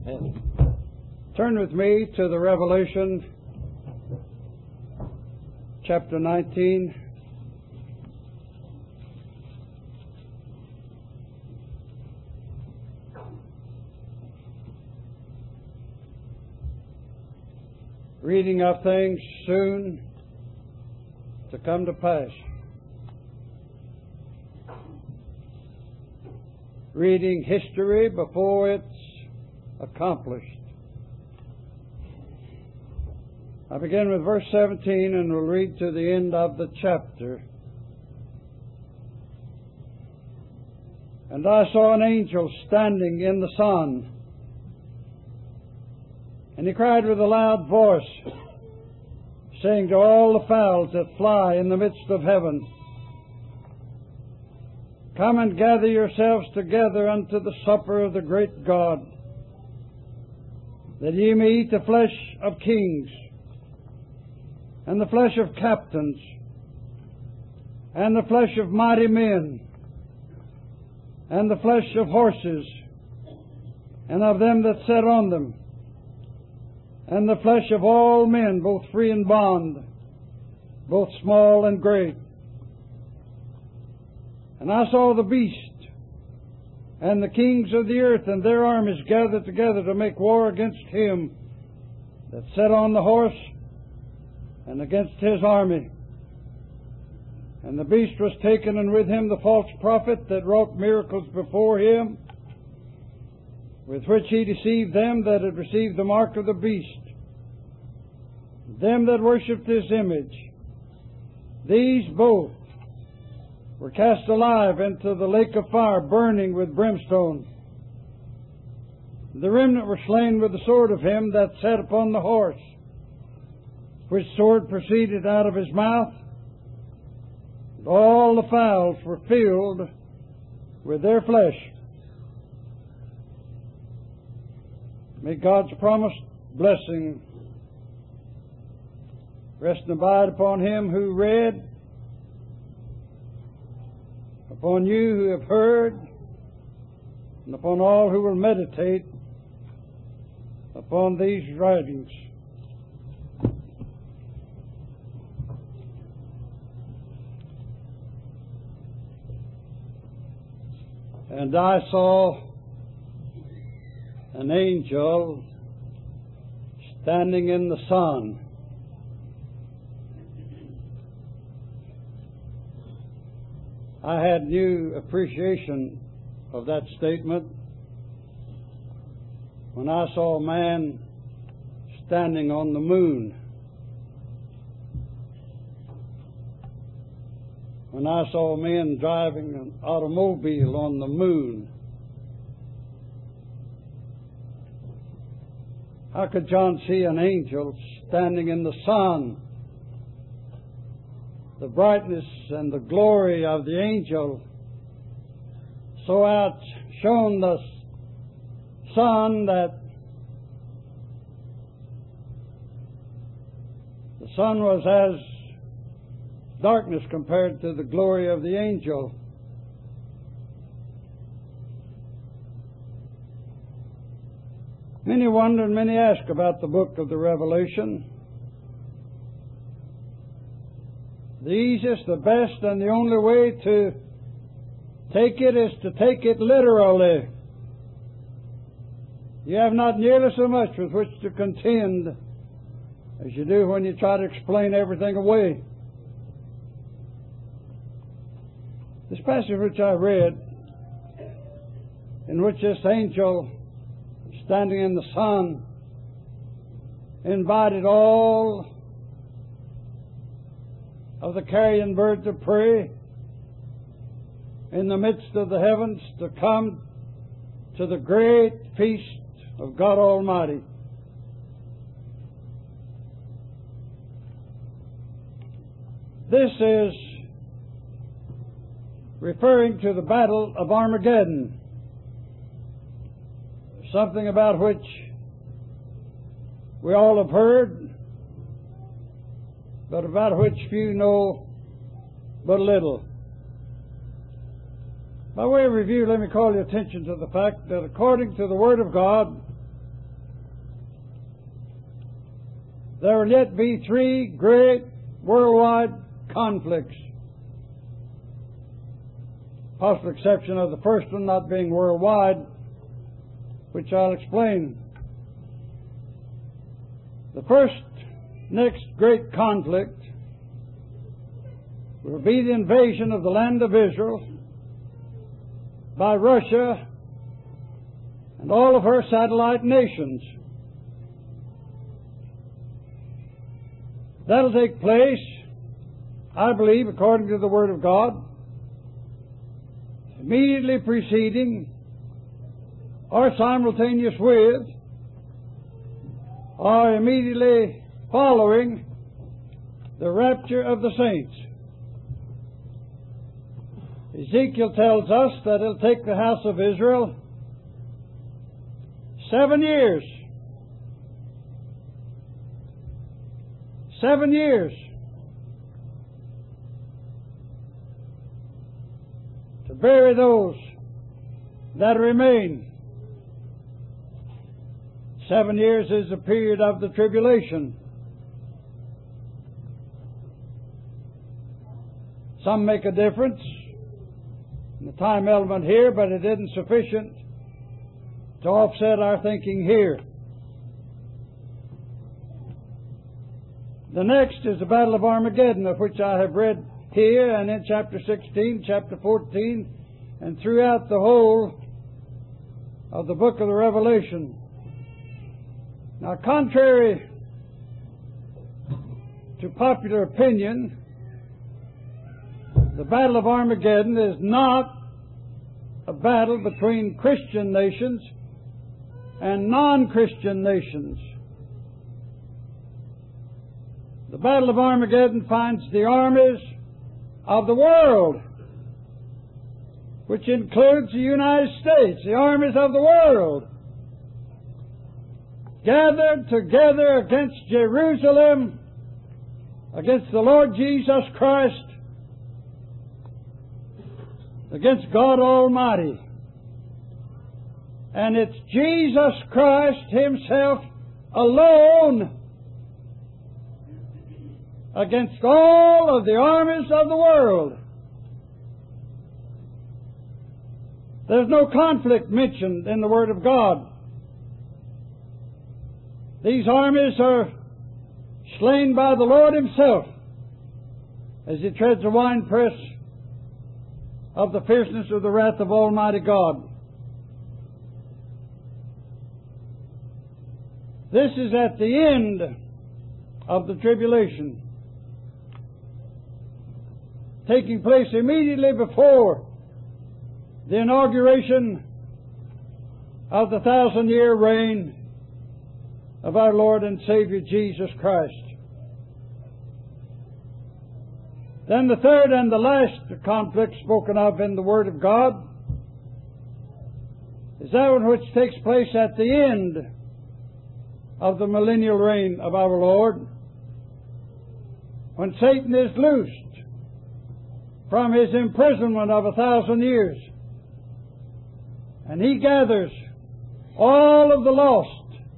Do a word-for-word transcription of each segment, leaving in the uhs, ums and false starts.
Turn with me to the Revelation, chapter nineteen. Reading of things soon to come to pass. Reading history before it's accomplished. I begin with verse seventeen and will read to the end of the chapter. And I saw an angel standing in the sun, and he cried with a loud voice, saying to all the fowls that fly in the midst of heaven, Come and gather yourselves together unto the supper of the great God, that ye may eat the flesh of kings, and the flesh of captains, and the flesh of mighty men, and the flesh of horses, and of them that sat on them, and the flesh of all men, both free and bond, both small and great. And I saw the beast, and the kings of the earth, and their armies gathered together to make war against him that sat on the horse, and against his army. And the beast was taken, and with him the false prophet that wrought miracles before him, with which he deceived them that had received the mark of the beast, them that worshipped his image. These both were cast alive into the lake of fire, burning with brimstone. The remnant were slain with the sword of him that sat upon the horse, which sword proceeded out of his mouth. And all the fowls were filled with their flesh. May God's promised blessing rest and abide upon him who read, upon you who have heard, and upon all who will meditate upon these writings. And I saw an angel standing in the sun. I had new appreciation of that statement when I saw a man standing on the moon. When I saw men driving an automobile on the moon. How could John see an angel standing in the sun? The brightness and the glory of the angel so outshone the sun that the sun was as darkness compared to the glory of the angel. Many wonder and many ask about the book of the Revelation. The easiest, the best, and the only way to take it is to take it literally. You have not nearly so much with which to contend as you do when you try to explain everything away. This passage which I read, in which this angel standing in the sun invited all of the carrion birds of prey in the midst of the heavens to come to the great feast of God Almighty. This is referring to the Battle of Armageddon, something about which we all have heard, but about which few know but little. By way of review, let me call your attention to the fact that according to the Word of God, there will yet be three great worldwide conflicts. Possible exception of the first one not being worldwide, which I'll explain. The first next great conflict will be the invasion of the land of Israel by Russia and all of her satellite nations. That'll take place, I believe, according to the Word of God, immediately preceding or simultaneous with or immediately following the rapture of the saints. Ezekiel tells us that it'll take the house of Israel seven years. Seven years to bury those that remain. Seven years is the period of the tribulation. Some make a difference in the time element here, but it isn't sufficient to offset our thinking here. The next is the Battle of Armageddon, of which I have read here and in chapter sixteen, chapter fourteen, and throughout the whole of the book of the Revelation. Now, contrary to popular opinion, the Battle of Armageddon is not a battle between Christian nations and non-Christian nations. The Battle of Armageddon finds the armies of the world, which includes the United States, the armies of the world, gathered together against Jerusalem, against the Lord Jesus Christ, against God Almighty. And it's Jesus Christ Himself alone against all of the armies of the world. There's no conflict mentioned in the Word of God. These armies are slain by the Lord Himself as He treads the winepress of the fierceness of the wrath of Almighty God. This is at the end of the tribulation, taking place immediately before the inauguration of the thousand-year reign of our Lord and Savior Jesus Christ. Then the third and the last conflict spoken of in the Word of God is that one which takes place at the end of the millennial reign of our Lord, when Satan is loosed from his imprisonment of a thousand years, and he gathers all of the lost,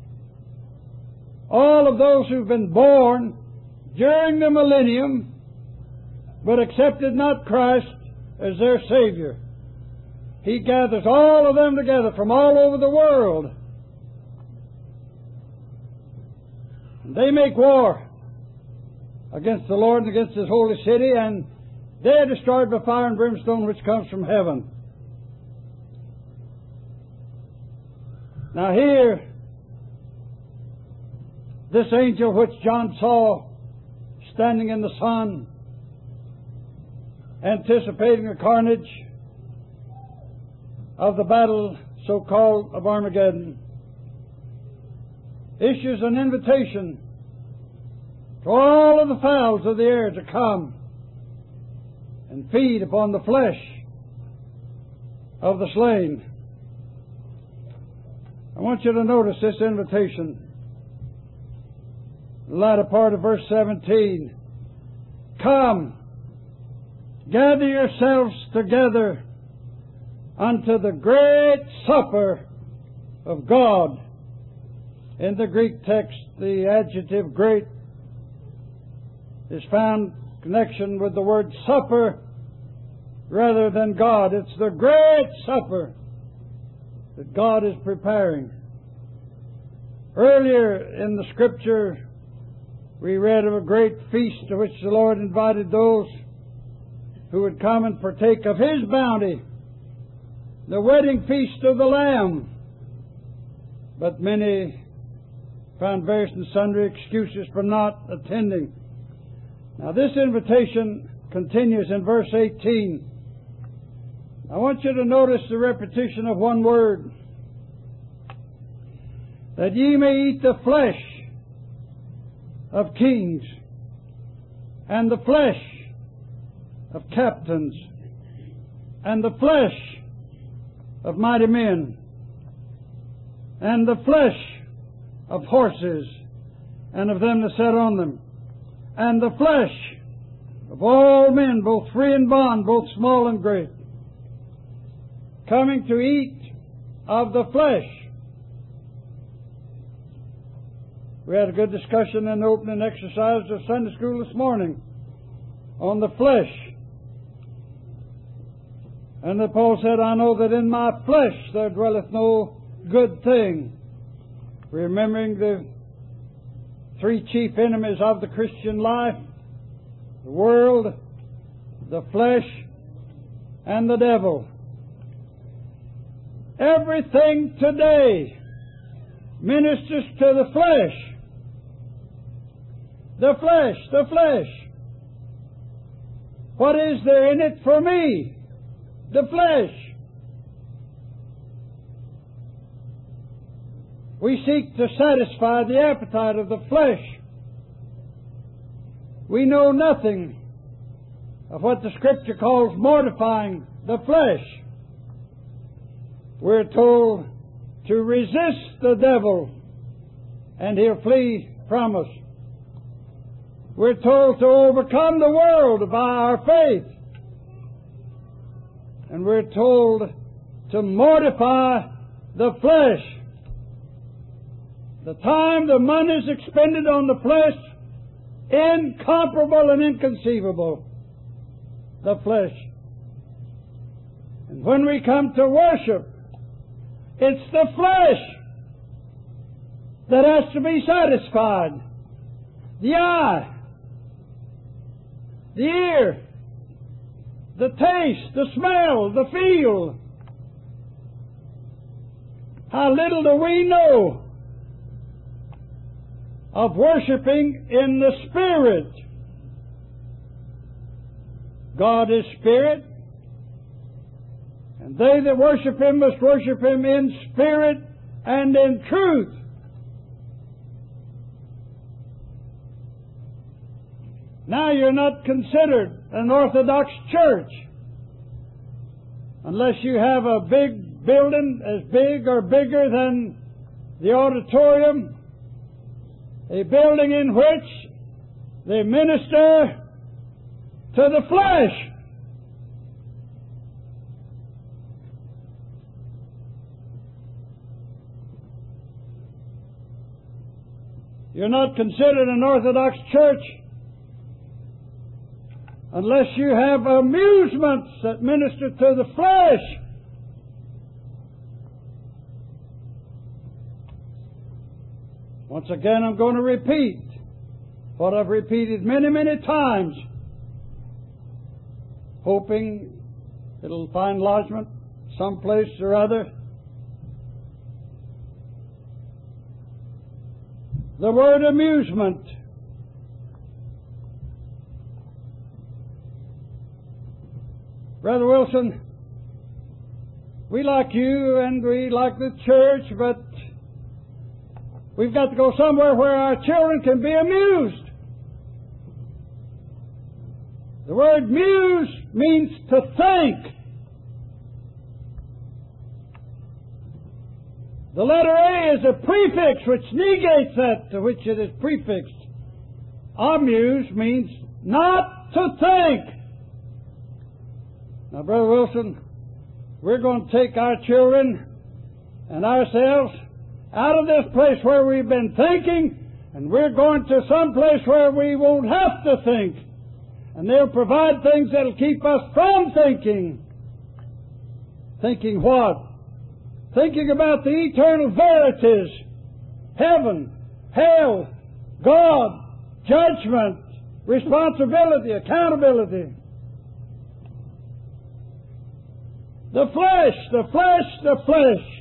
all of those who've been born during the millennium but accepted not Christ as their Savior. He gathers all of them together from all over the world. They make war against the Lord and against His holy city, and they are destroyed by fire and brimstone which comes from heaven. Now here, this angel which John saw standing in the sun, anticipating the carnage of the battle so-called of Armageddon, issues an invitation to all of the fowls of the air to come and feed upon the flesh of the slain. I want you to notice this invitation. The latter part of verse seventeen. Come, gather yourselves together unto the great supper of God, In the Greek text, the adjective great is found in connection with the word supper rather than God. It's the great supper that God is preparing. Earlier in the Scripture, we read of a great feast to which the Lord invited those who would come and partake of His bounty, the wedding feast of the Lamb. But many found various and sundry excuses for not attending. Now this invitation continues in verse eighteen. I want you to notice the repetition of one word. That ye may eat the flesh of kings, and the flesh of captains, and the flesh of mighty men, and the flesh of horses, and of them that sat on them, and the flesh of all men, both free and bond, both small and great, coming to eat of the flesh. We had a good discussion in the opening exercise of Sunday school this morning on the flesh. And that Paul said, I know that in my flesh there dwelleth no good thing. Remembering the three chief enemies of the Christian life, the world, the flesh, and the devil. Everything today ministers to the flesh. The flesh, the flesh. What is there in it for me? The flesh. We seek to satisfy the appetite of the flesh. We know nothing of what the Scripture calls mortifying the flesh. We're told to resist the devil and he'll flee from us. We're told to overcome the world by our faith. And we're told to mortify the flesh. The time, the money is expended on the flesh, incomparable and inconceivable. The flesh. And when we come to worship, it's the flesh that has to be satisfied. The eye, the ear, the taste, the smell, the feel. How little do we know of worshiping in the Spirit. God is Spirit, and they that worship Him must worship Him in spirit and in truth. Now you're not considered an Orthodox church unless you have a big building as big or bigger than the auditorium, a building in which they minister to the flesh. You're not considered an Orthodox church unless you have amusements that minister to the flesh. Once again, I'm going to repeat what I've repeated many, many times, hoping it'll find lodgment someplace or other. The word amusement Brother Wilson, we like you and we like the church, but we've got to go somewhere where our children can be amused. The word muse means to think. The letter A is a prefix which negates that to which it is prefixed. Amuse means not to think. Now, Brother Wilson, we're going to take our children and ourselves out of this place where we've been thinking, and we're going to some place where we won't have to think. And they'll provide things that'll keep us from thinking. Thinking what? Thinking about the eternal verities. Heaven, hell, God, judgment, responsibility, accountability. The flesh, the flesh, the flesh.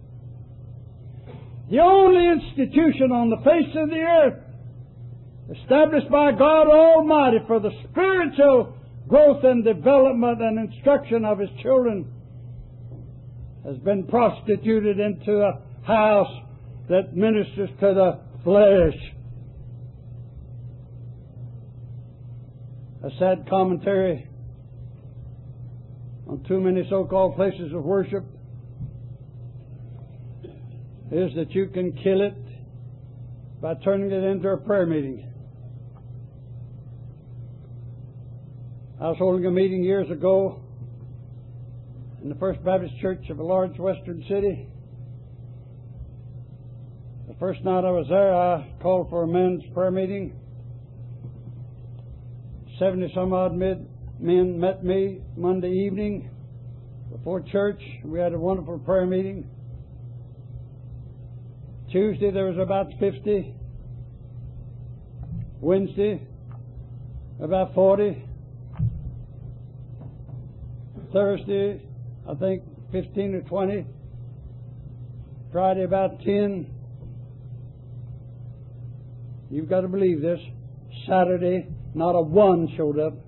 The only institution on the face of the earth established by God Almighty for the spiritual growth and development and instruction of His children has been prostituted into a house that ministers to the flesh. A sad commentary on too many so-called places of worship is that you can kill it by turning it into a prayer meeting. I was holding a meeting years ago in the First Baptist Church of a large western city. The first night I was there, I called for a men's prayer meeting. Seventy some odd men met me Monday evening before church. We had a wonderful prayer meeting. Tuesday there was about fifty. Wednesday about forty. Thursday I think fifteen or twenty. Friday about ten. You've got to believe this. Saturday not a one showed up.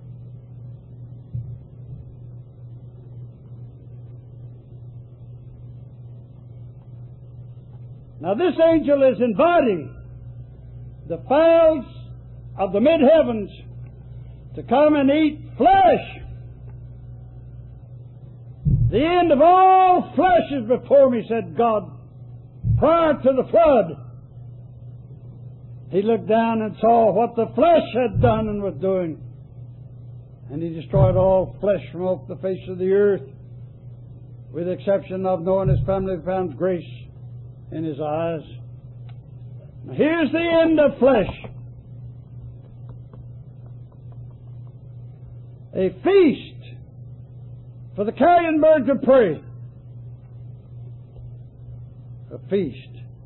Now this angel is inviting the fowls of the mid-heavens to come and eat flesh. The end of all flesh is before me, said God, prior to the flood. He looked down and saw what the flesh had done and was doing. And He destroyed all flesh from off the face of the earth, with the exception of Noah and his family who found grace in His eyes. Now here's the end of flesh. A feast for the carrion birds of prey. A feast.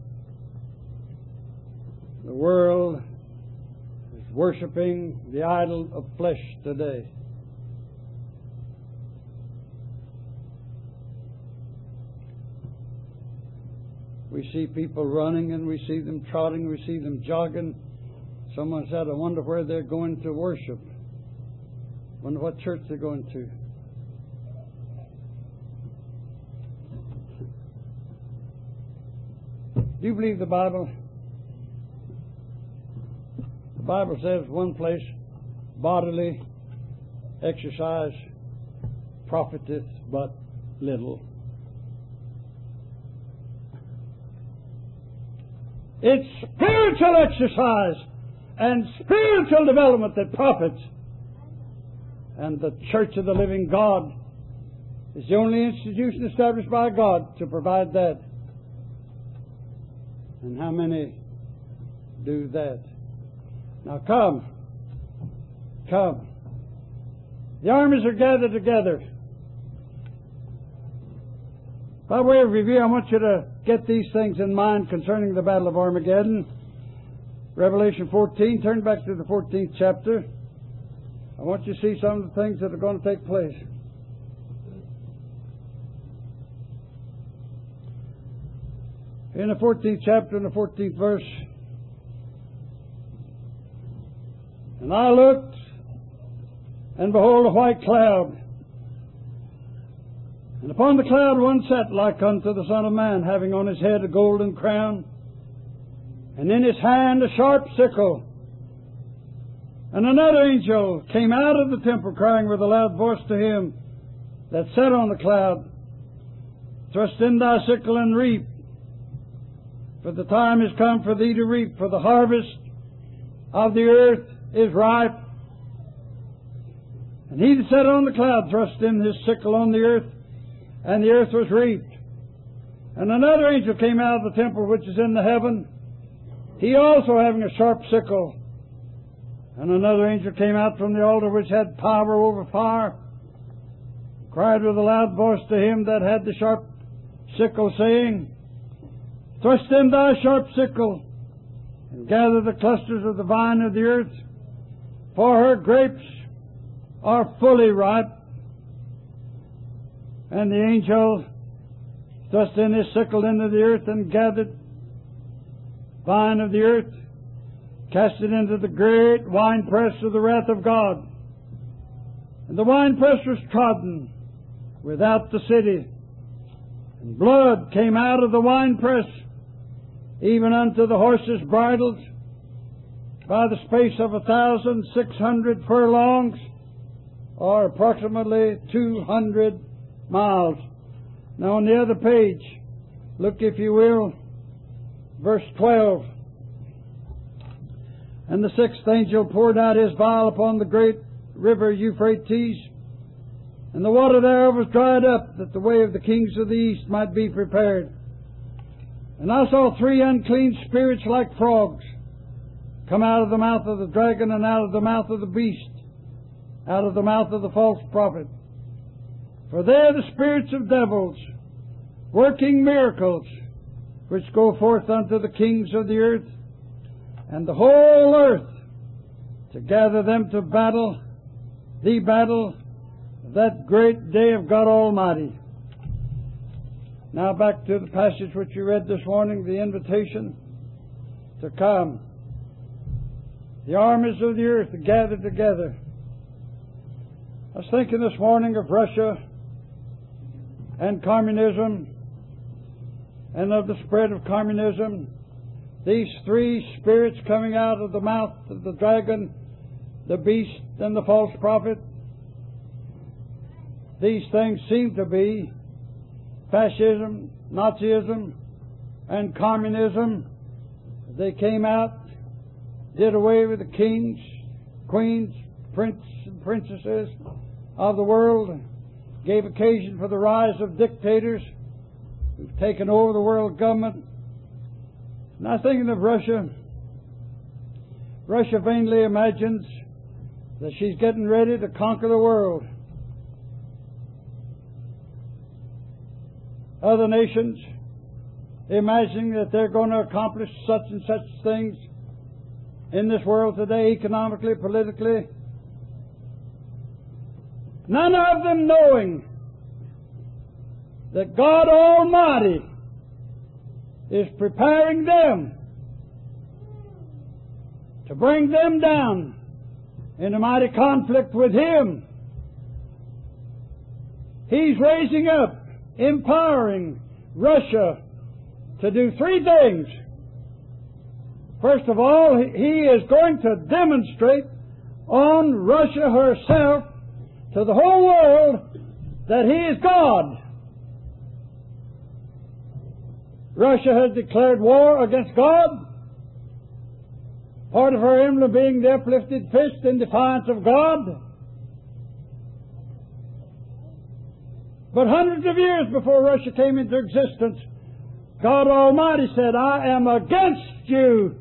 The world is worshiping the idol of flesh today. We see people running and we see them trotting, we see them jogging. Someone said, I wonder where they're going to worship. I wonder what church they're going to. Do you believe the Bible? The Bible says one place, bodily exercise profiteth but little. It's spiritual exercise and spiritual development that profits. And the Church of the Living God is the only institution established by God to provide that. And how many do that? Now come. Come. The armies are gathered together. By way of review, I want you to get these things in mind concerning the Battle of Armageddon. Revelation fourteen, turn back to the fourteenth chapter. I want you to see some of the things that are going to take place. In the fourteenth chapter, in the fourteenth verse, and I looked, and behold a white cloud, and upon the cloud one sat like unto the Son of Man, having on his head a golden crown, and in his hand a sharp sickle. And another angel came out of the temple, crying with a loud voice to him that sat on the cloud, Thrust in thy sickle and reap, for the time is come for thee to reap, for the harvest of the earth is ripe. And he that sat on the cloud thrust in his sickle on the earth, and the earth was reaped. And another angel came out of the temple which is in the heaven, he also having a sharp sickle. And another angel came out from the altar which had power over fire, cried with a loud voice to him that had the sharp sickle, saying, Thrust in thy sharp sickle, and gather the clusters of the vine of the earth, for her grapes are fully ripe. And the angel thrust in his sickle into the earth, and gathered vine of the earth, cast it into the great winepress of the wrath of God. And the winepress was trodden without the city, and blood came out of the winepress, even unto the horses' bridles, by the space of a thousand six hundred furlongs, or approximately two hundred miles. Now on the other page, look if you will, verse twelve. And the sixth angel poured out his vial upon the great river Euphrates, and the water thereof was dried up, that the way of the kings of the east might be prepared. And I saw three unclean spirits like frogs come out of the mouth of the dragon, and out of the mouth of the beast, out of the mouth of the false prophet. For they are the spirits of devils, working miracles, which go forth unto the kings of the earth, and the whole earth, to gather them to battle, the battle, that great day of God Almighty. Now back to the passage which you read this morning, the invitation to come. The armies of the earth are gathered together. I was thinking this morning of Russia and communism, and of the spread of communism. These three spirits coming out of the mouth of the dragon, the beast, and the false prophet. These things seem to be fascism, Nazism, and communism. They came out, did away with the kings, queens, princes, and princesses of the world, gave occasion for the rise of dictators who've taken over the world government. And I'm thinking of Russia. Russia vainly imagines that she's getting ready to conquer the world. Other nations imagining that they're going to accomplish such and such things in this world today, economically, politically. None of them knowing that God Almighty is preparing them to bring them down in a mighty conflict with Him. He's raising up, empowering Russia to do three things. First of all, He is going to demonstrate on Russia herself to the whole world that He is God. Russia has declared war against God, part of her emblem being the uplifted fist in defiance of God. But hundreds of years before Russia came into existence, God Almighty said, I am against you.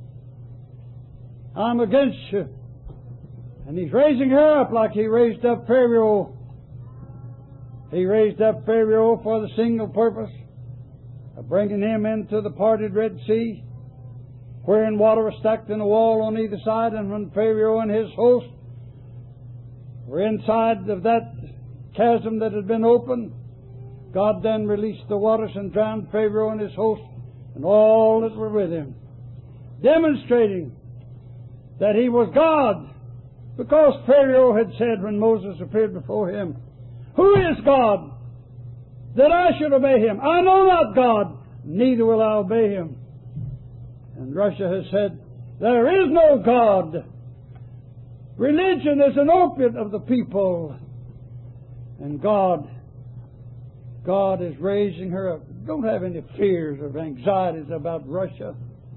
I'm against you. And He's raising her up like He raised up Pharaoh. He raised up Pharaoh for the single purpose of bringing him into the parted Red Sea, wherein water was stacked in a wall on either side, and when Pharaoh and his host were inside of that chasm that had been opened, God then released the waters and drowned Pharaoh and his host and all that were with him, demonstrating that He was God, because Pharaoh had said when Moses appeared before him, Who is God, that I should obey Him? I know not God, neither will I obey Him. And Russia has said, there is no God. Religion is an opiate of the people. And God, God is raising her up. Don't have any fears or anxieties about Russia.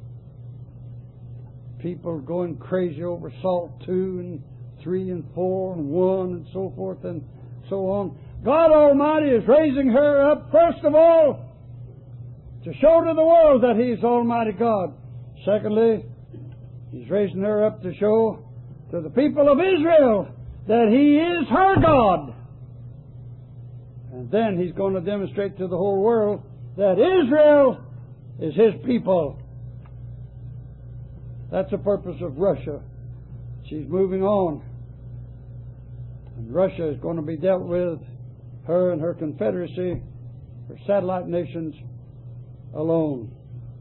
People going crazy over SALT two and three and four and one and so forth and so on. God Almighty is raising her up, first of all, to show to the world that He is Almighty God. Secondly, He's raising her up to show to the people of Israel that He is her God. And then He's going to demonstrate to the whole world that Israel is His people. That's the purpose of Russia. She's moving on. And Russia is going to be dealt with, her and her confederacy, her satellite nations, alone.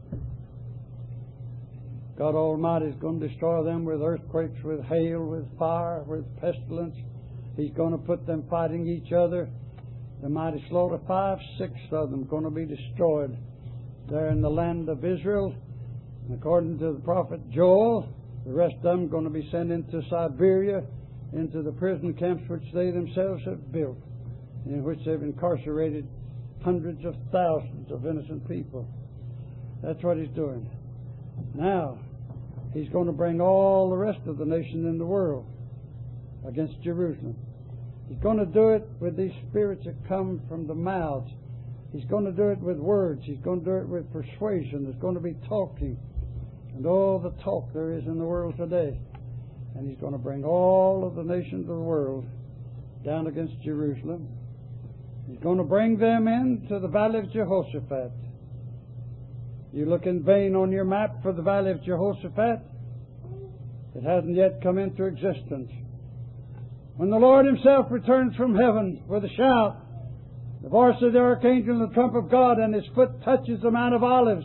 God Almighty is going to destroy them with earthquakes, with hail, with fire, with pestilence. He's going to put them fighting each other. The mighty slaughter, five-sixths of them going to be destroyed there in the land of Israel. And according to the prophet Joel, the rest of them going to be sent into Siberia, into the prison camps which they themselves have built, in which they've incarcerated hundreds of thousands of innocent people. That's what He's doing. Now, He's going to bring all the rest of the nations in the world against Jerusalem. He's going to do it with these spirits that come from the mouths. He's going to do it with words. He's going to do it with persuasion. There's going to be talking. And all the talk there is in the world today. And He's going to bring all of the nations of the world down against Jerusalem. He's going to bring them into the valley of Jehoshaphat. You look in vain on your map for the valley of Jehoshaphat. It hasn't yet come into existence. When the Lord Himself returns from heaven with a shout, the voice of the archangel and the trump of God, and His foot touches the Mount of Olives.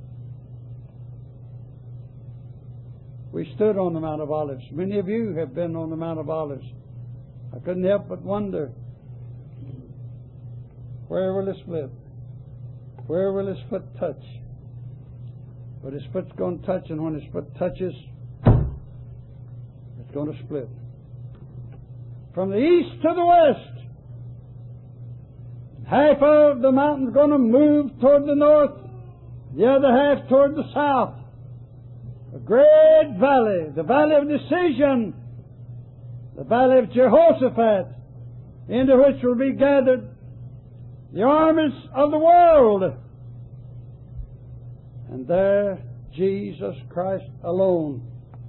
We stood on the Mount of Olives. Many of you have been on the Mount of Olives. I couldn't help but wonder, where will it split? Where will His foot touch? But His foot's going to touch, and when His foot touches, it's going to split. From the east to the west, half of the mountain's going to move toward the north, the other half toward the south. A great valley, the valley of decision, the valley of Jehoshaphat, into which will be gathered the armies of the world. And there, Jesus Christ alone,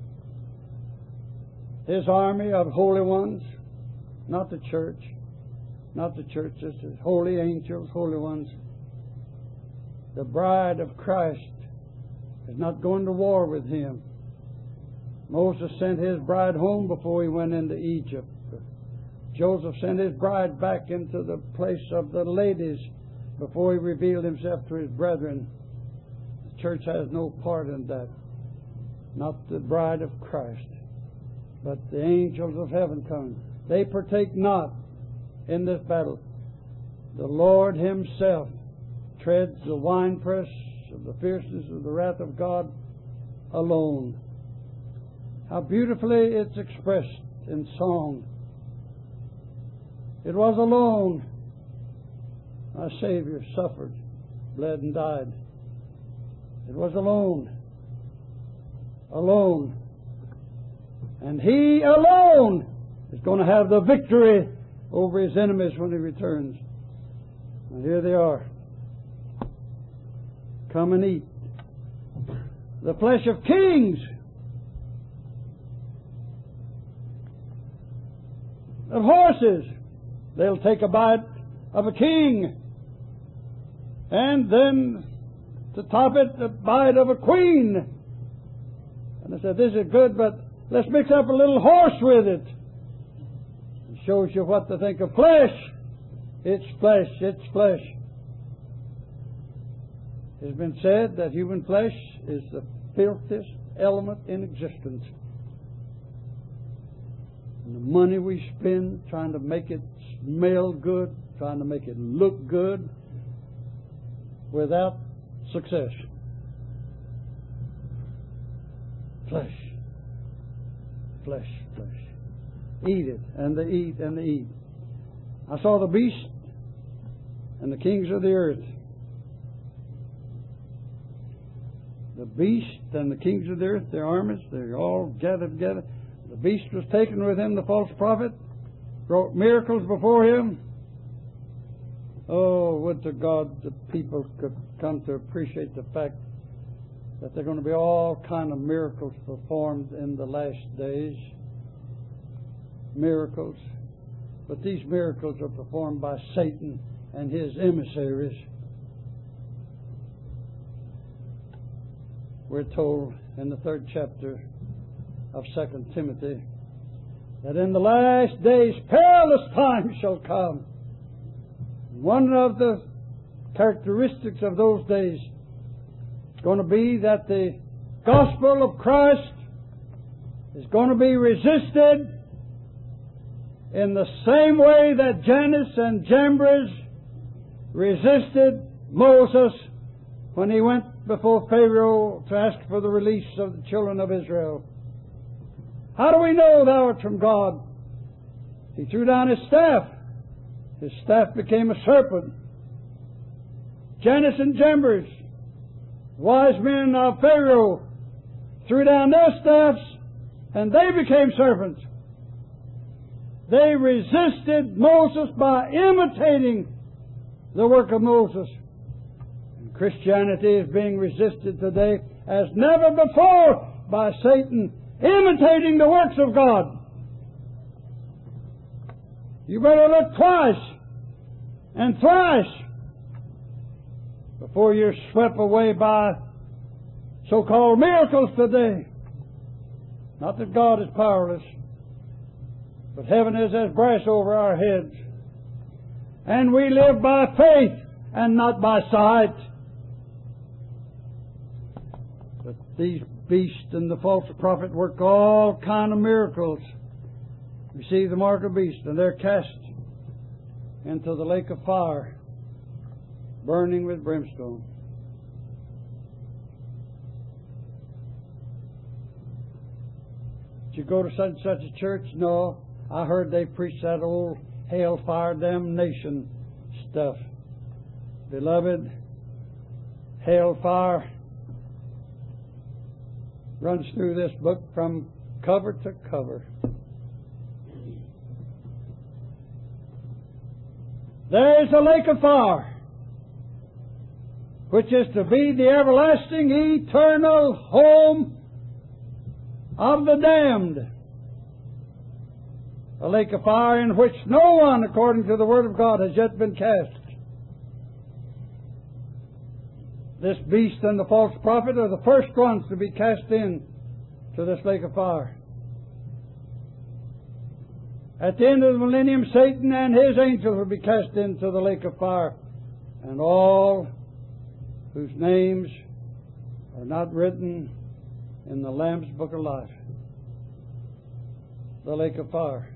His army of holy ones, not the church, not the church, this is holy angels, holy ones. The bride of Christ is not going to war with Him. Moses sent his bride home before he went into Egypt. Joseph sent his bride back into the place of the ladies before he revealed himself to his brethren. The church has no part in that. Not the bride of Christ, but the angels of heaven coming. They partake not in this battle. The Lord Himself treads the winepress of the fierceness of the wrath of God alone. How beautifully it's expressed in song. It was alone our Savior suffered, bled, and died. It was alone. Alone. And He alone is going to have the victory over His enemies when He returns. And here they are. Come and eat the flesh of kings, of horses. They'll take a bite of a king, and then to top it, a bite of a queen. And I said, this is good, but let's mix up a little horse with it. It shows you what to think of flesh. It's flesh, it's flesh. It's been said that human flesh is the filthiest element in existence. And the money we spend trying to make it smell good, trying to make it look good, without success. Flesh. Flesh, flesh. Eat it, and they eat, and they eat. I saw the beast and the kings of the earth. The beast and the kings of the earth, their armies, they're all gathered together. The beast was taken with him, the false prophet, wrought miracles before him, Oh, would to God the people could come to appreciate the fact that there are going to be all kind of miracles performed in the last days. Miracles. But these miracles are performed by Satan and his emissaries. We're told in the third chapter of Second Timothy that in the last days perilous times shall come. One of the characteristics of those days is going to be that the gospel of Christ is going to be resisted in the same way that Jannes and Jambres resisted Moses when he went before Pharaoh to ask for the release of the children of Israel. How do we know thou art from God? He threw down his staff. His staff became a serpent. Jannes and Jambres, wise men of Pharaoh, threw down their staffs and they became serpents. They resisted Moses by imitating the work of Moses. And Christianity is being resisted today as never before by Satan imitating the works of God. You better look twice and thrice before you're swept away by so-called miracles today. Not that God is powerless, but heaven is as brass over our heads. And we live by faith and not by sight. But these beasts and the false prophet work all kind of miracles. Receive the mark of the beast, and they're cast into the lake of fire, burning with brimstone. Did you go to such and such a church? No. I heard they preach that old hellfire damnation stuff. Beloved, hellfire runs through this book from cover to cover. There is a lake of fire, which is to be the everlasting, eternal home of the damned. A lake of fire in which no one, according to the Word of God, has yet been cast. This beast and the false prophet are the first ones to be cast in to this lake of fire. At the end of the millennium, Satan and his angels will be cast into the lake of fire, and all whose names are not written in the Lamb's Book of Life. The lake of fire.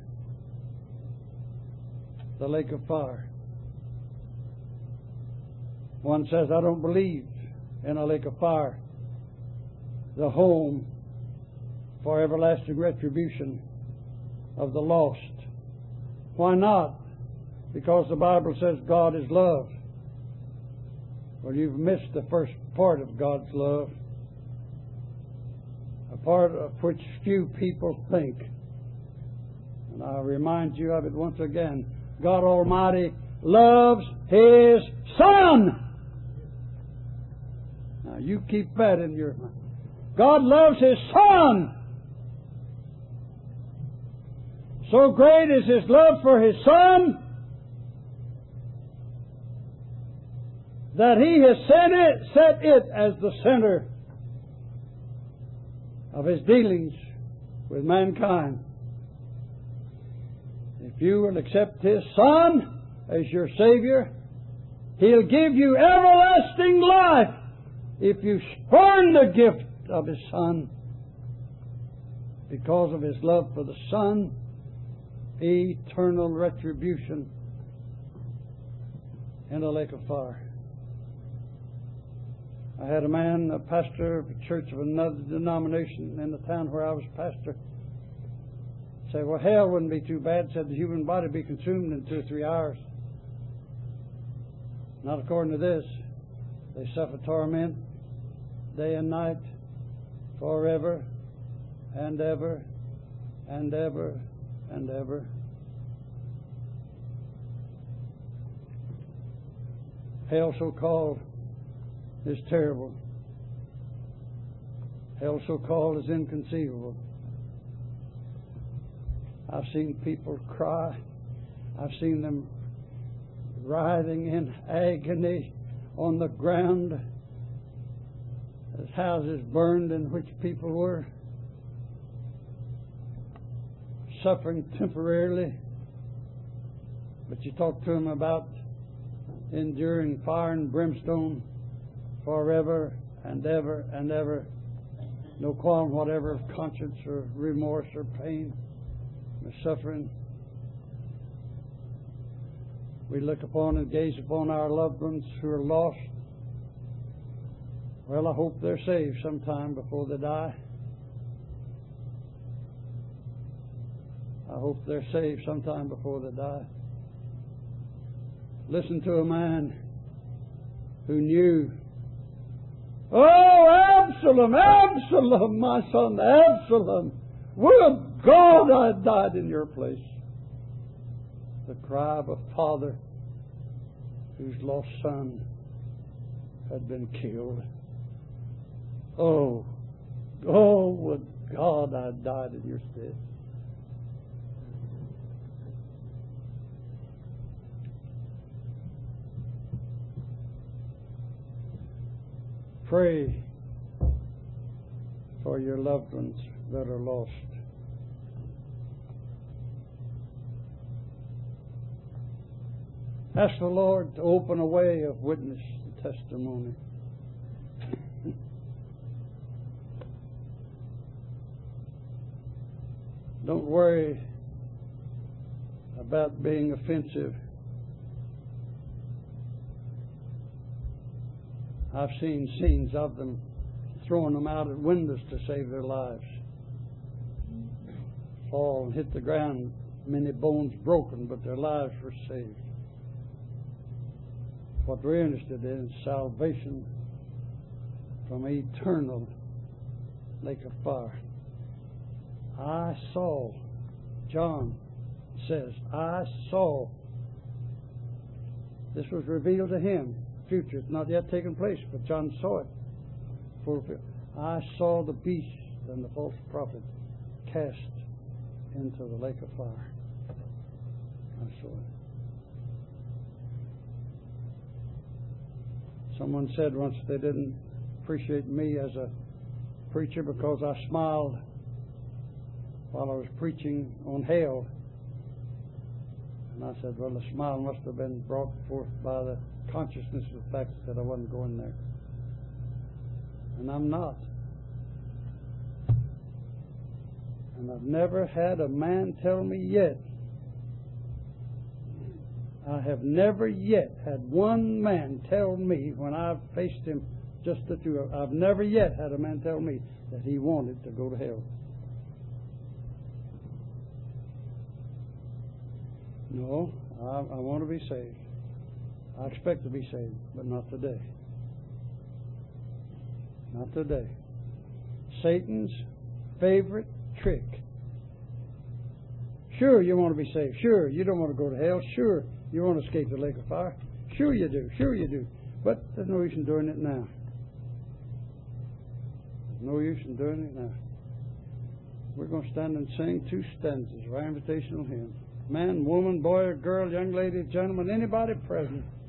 The lake of fire. One says, I don't believe in a lake of fire, the home for everlasting retribution of the lost. Why not? Because the Bible says God is love. Well, you've missed the first part of God's love, a part of which few people think. And I'll remind you of it once again. God Almighty loves His Son. Now you keep that in your mind. God loves His Son. So great is His love for His Son that He has set it, set it as the center of His dealings with mankind. If you will accept His Son as your Savior, He'll give you everlasting life. If you spurn the gift of His Son, because of His love for the Son, eternal retribution in a lake of fire. I had a man, a pastor of a church of another denomination in the town where I was pastor, say, well, hell wouldn't be too bad. Said the human body would be consumed in two or three hours. Not according to this. They suffer torment day and night, forever and ever and ever and ever. Hell so-called is terrible. Hell so-called is inconceivable. I've seen people cry. I've seen them writhing in agony on the ground as houses burned in which people were suffering temporarily. But you talk to them about enduring fire and brimstone forever and ever and ever. No qualm whatever of conscience or remorse or pain or suffering. We look upon and gaze upon our loved ones who are lost. Well, I hope they're saved sometime before they die. I hope they're saved sometime before they die. Listen to a man who knew, oh, Absalom, Absalom, my son, Absalom, would God I had died in your place. The cry of a father whose lost son had been killed. Oh, oh, would God I had died in your stead. Pray for your loved ones that are lost. Ask the Lord to open a way of witness and testimony. Don't worry about being offensive. I've seen scenes of them throwing them out at windows to save their lives. Fall and hit the ground, many bones broken, but their lives were saved. What we're interested in is salvation from an eternal lake of fire. I saw, John says, I saw. This was revealed to him. Future, it's not yet taken place, but John saw it fulfilled. I saw the beast and the false prophet cast into the lake of fire. I saw it. Someone said once they didn't appreciate me as a preacher because I smiled while I was preaching on hell. And I said, well, the smile must have been brought forth by the consciousness of the fact that I wasn't going there. And I'm not. And I've never had a man tell me yet. I have never yet had one man tell me when I've faced him just the two of I've never yet had a man tell me that he wanted to go to hell. No, I, I want to be saved. I expect to be saved, but not today. Not today. Satan's favorite trick. Sure, you want to be saved. Sure, you don't want to go to hell. Sure, you want to escape the lake of fire. Sure you do. Sure you do. But there's no use in doing it now. There's no use in doing it now. We're going to stand and sing two stanzas of our invitational hymn. Man, woman, boy or girl, young lady, gentleman, anybody present.